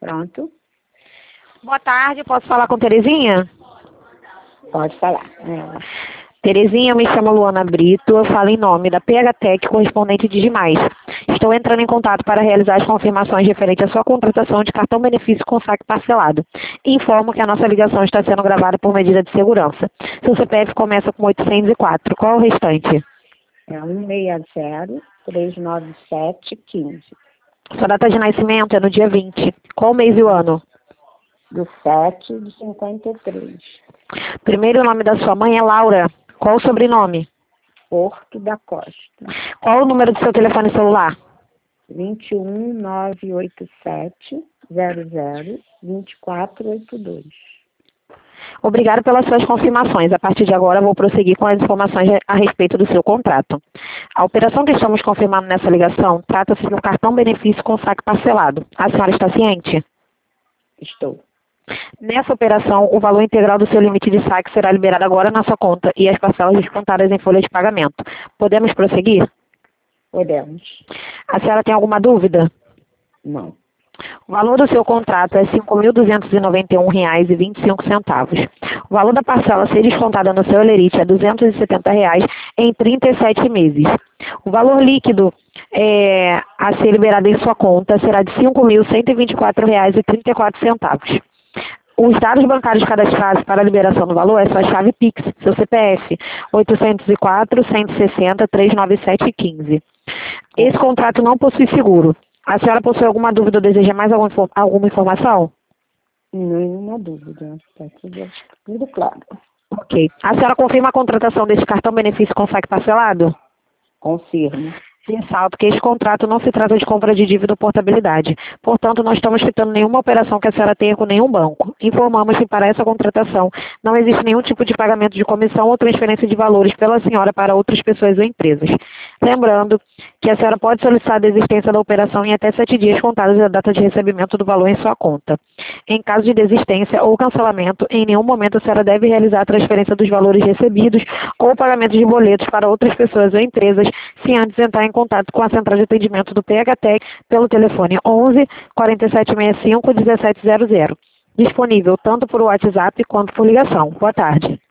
Pronto, Boa tarde, posso falar com Terezinha? pode falar. Terezinha, eu me chamo Luana Brito, eu falo em nome da PHTEC, correspondente de Demais. Estou entrando em contato para realizar as confirmações referentes à sua contratação de cartão benefício com saque parcelado. Informo que a nossa ligação está sendo gravada por medida de segurança. Seu CPF começa com 804. Qual é o restante? É 160-397-15. Sua data de nascimento é no dia 20. Qual mês e o ano? Do 7 de 53. Primeiro nome da sua mãe é Laura. Qual o sobrenome? Porto da Costa. Qual o número do seu telefone celular? 21-987-00-2482. Obrigado pelas suas confirmações. A partir de agora, vou prosseguir com as informações a respeito do seu contrato. A operação que estamos confirmando nessa ligação trata-se de um cartão benefício com saque parcelado. A senhora está ciente? Estou. Nessa operação, o valor integral do seu limite de saque será liberado agora na sua conta e as parcelas descontadas em folha de pagamento. Podemos prosseguir? Podemos. A senhora tem alguma dúvida? Não. O valor do seu contrato é R$ 5.291,25. O valor da parcela a ser descontada no seu Olerite é R$ 270 em 37 meses. O valor líquido a ser liberado em sua conta será de R$ 5.124,34. Os dados bancários cadastrados para a liberação do valor é sua chave Pix, seu CPF, 804-160-397-15. Esse contrato não possui seguro. A senhora possui alguma dúvida ou deseja mais alguma informação? Nenhuma dúvida. Está tudo claro. Ok. A senhora confirma a contratação deste cartão benefício com saque parcelado? Confirmo. Ressalto que este contrato não se trata de compra de dívida ou portabilidade. Portanto, não estamos fitando nenhuma operação que a senhora tenha com nenhum banco. Informamos que para essa contratação não existe nenhum tipo de pagamento de comissão ou transferência de valores pela senhora para outras pessoas ou empresas. Lembrando que a senhora pode solicitar a desistência da operação em até 7 dias contados da data de recebimento do valor em sua conta. Em caso de desistência ou cancelamento, em nenhum momento a senhora deve realizar a transferência dos valores recebidos ou pagamento de boletos para outras pessoas ou empresas, sem antes entrar em contato com a central de atendimento do PHTEC pelo telefone 11 4765 1700. Disponível tanto por WhatsApp quanto por ligação. Boa tarde.